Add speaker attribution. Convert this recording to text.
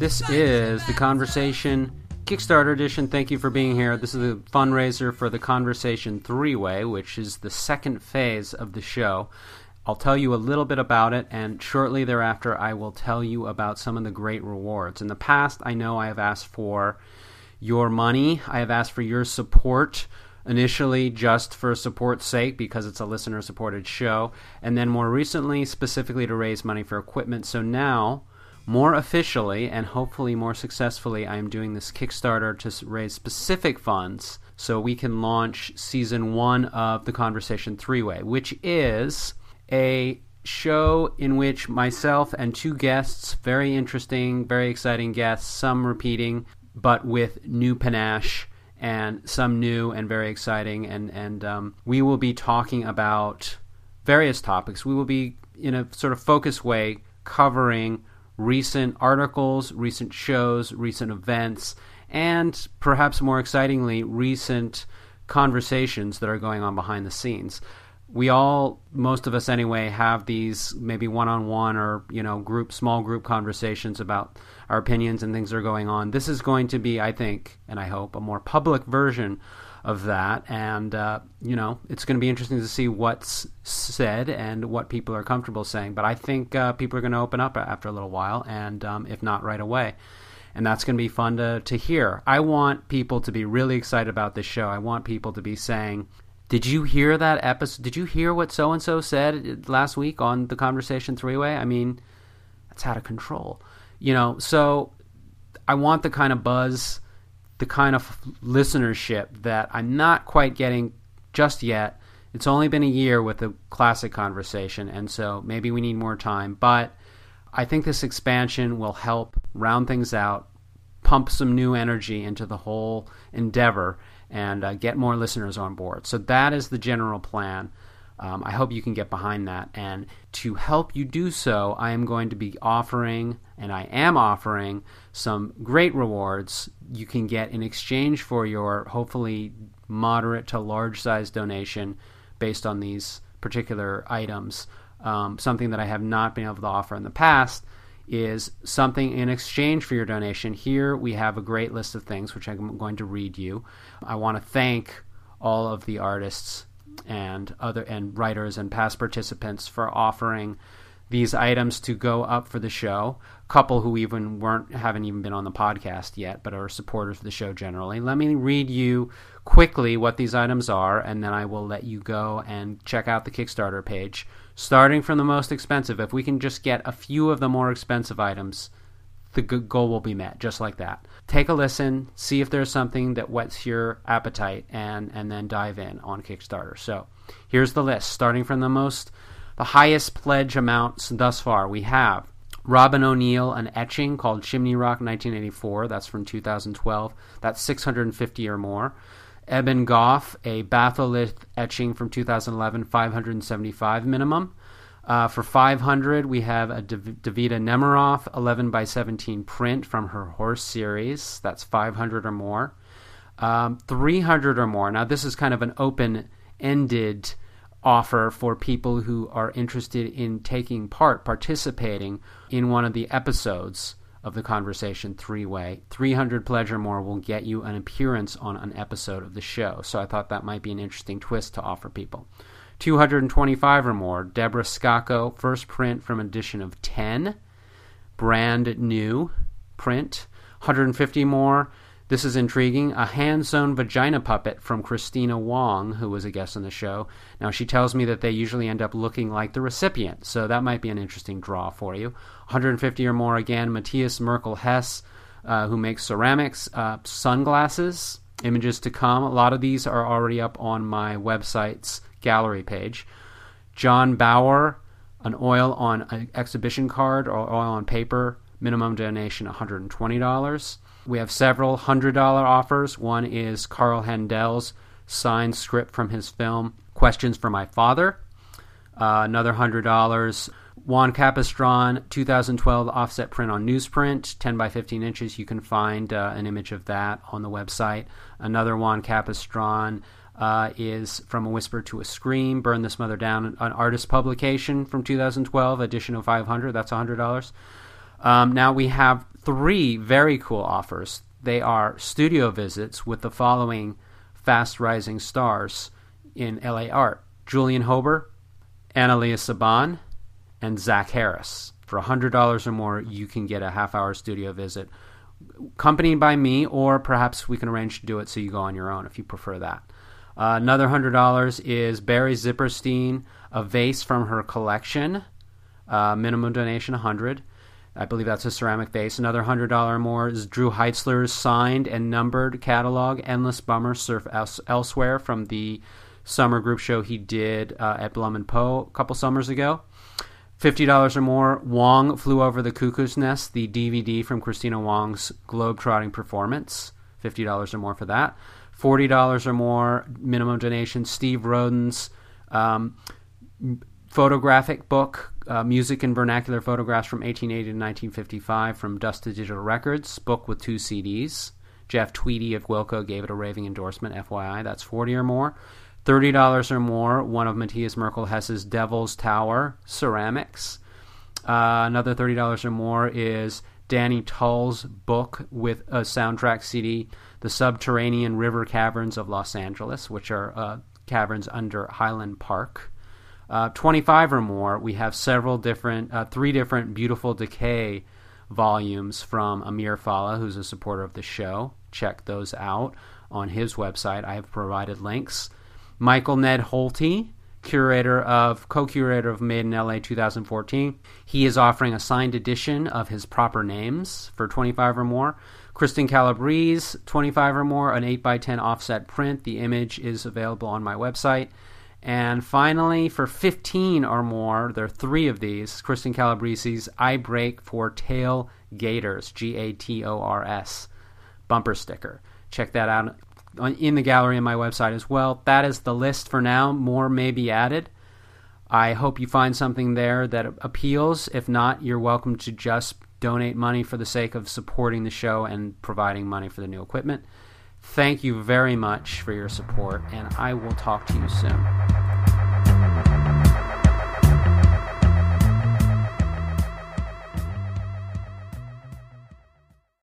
Speaker 1: This is The Conversation Kickstarter edition. Thank you for being here. This is a fundraiser for The Conversation Three-Way, which is the second phase of the show. I'll tell you a little bit about it, and shortly thereafter I will tell you about some of the great rewards. In the past, I know I have asked for your money. I have asked for your support, initially just for support's sake because it's a listener-supported show, and then more recently specifically to raise money for equipment. So now, more officially and hopefully more successfully, I am doing this Kickstarter to raise specific funds so we can launch Season 1 of The Conversation Three-Way, which is a show in which myself and two guests, very interesting, very exciting guests, some repeating, but with new panache, and some new and very exciting, and we will be talking about various topics. We will be, in a sort of focused way, covering recent articles, recent shows, recent events, and perhaps more excitingly, recent conversations that are going on behind the scenes. We all, most of us anyway, have these maybe one-on-one or, small group conversations about our opinions and things that are going on. This is going to be, I think, and I hope, a more public version of that. And, it's going to be interesting to see what's said and what people are comfortable saying. But I think people are going to open up after a little while, and if not right away. And that's going to be fun to hear. I want people to be really excited about this show. I want people to be saying, did you hear that episode? Did you hear what so-and-so said last week on The Conversation Three-Way? I mean, that's out of control. So I want the kind of buzz, the kind of listenership that I'm not quite getting just yet. It's only been a year with the classic conversation, and so maybe we need more time. But I think this expansion will help round things out, pump some new energy into the whole endeavor, and get more listeners on board. So that is the general plan. I hope you can get behind that. And to help you do so, I am going to be offering, and I am offering, some great rewards you can get in exchange for your hopefully moderate to large size donation based on these particular items. Something that I have not been able to offer in the past is something in exchange for your donation. Here we have a great list of things which I'm going to read you. I want to thank all of the artists and writers and past participants for offering these items to go up for the show. A couple who haven't even been on the podcast yet, but are supporters of the show generally. Let me read you quickly what these items are, and then I will let you go and check out the Kickstarter page. Starting from the most expensive, if we can just get a few of the more expensive items, the goal will be met, just like that. Take a listen, see if there's something that whets your appetite, and then dive in on Kickstarter. So here's the list. Starting from the highest pledge amounts thus far, we have Robin O'Neill, an etching called Chimney Rock 1984. That's from 2012. That's $650 or more. Eben Goff, a batholith etching from 2011, $575 minimum. For $500, we have a Davida Nemiroff 11 by 17 print from her Horse series. That's $500 or more. $300 or more. Now, this is kind of an open-ended offer for people who are interested in participating in one of the episodes of The Conversation Three-Way. 300 pledge or more will get you an appearance on an episode of the show. So I thought that might be an interesting twist to offer people. 225 or more, Deborah Scacco, first print from edition of 10, brand new print. 150 more, this is intriguing, a hand-sewn vagina puppet from Christina Wong, who was a guest on the show. Now, she tells me that they usually end up looking like the recipient, so that might be an interesting draw for you. 150 or more, again, Matthias Merkel-Hess, who makes ceramics, sunglasses, images to come. A lot of these are already up on my website's gallery page. John Bauer, an oil on an exhibition card or oil on paper, minimum donation $120. We have several $100 offers. One is Carl Handel's signed script from his film Questions for My Father. Another $100. Juan Capistran, 2012 offset print on newsprint, 10 by 15 inches. You can find an image of that on the website. Another Juan Capistran is From a Whisper to a Scream, Burn This Mother Down, an artist publication from 2012, edition of 500. That's $100. Now we have 3 very cool offers. They are studio visits with the following fast-rising stars in LA art: Julian Hober, Analia Saban, and Zach Harris. For $100 or more, you can get a half-hour studio visit accompanied by me, or perhaps we can arrange to do it so you go on your own if you prefer that. Another $100 is Barry Zipperstein, a vase from her collection. Minimum donation $100. I believe that's a ceramic vase. Another $100 or more is Drew Heitzler's signed and numbered catalog, Endless Bummer Surf Elsewhere, from the summer group show he did at Blum and Poe a couple summers ago. $50 or more, Wong Flew Over the Cuckoo's Nest, the DVD from Christina Wong's globe-trotting performance. $50 or more for that. $40 or more, minimum donation, Steve Roden's photographic book, Music and Vernacular Photographs from 1880 to 1955 from Dust to Digital Records, book with 2 CDs. Jeff Tweedy of Wilco gave it a raving endorsement, FYI. That's $40 or more. $30 or more, one of Matthias Merkel Hess's Devil's Tower ceramics. Another $30 or more is Danny Tull's book with a soundtrack CD, The Subterranean River Caverns of Los Angeles, which are caverns under Highland Park. 25 or more, we have several different, 3 different Beautiful Decay volumes from Amir Fala, who's a supporter of the show. Check those out on his website. I have provided links. Michael Ned Holty, co-curator of Made in LA 2014. He is offering a signed edition of his proper names for 25 or more. Kristen Calabrese, 25 or more, an 8x10 offset print. The image is available on my website. And finally, for 15 or more, there are 3 of these, Kristen Calabrese's I Break for Tail Gators, Gators, bumper sticker. Check that out in the gallery on my website as well. That is the list for now. More may be added. I hope you find something there that appeals. If not, you're welcome to just donate money for the sake of supporting the show and providing money for the new equipment. Thank you very much for your support, and I will talk to you soon.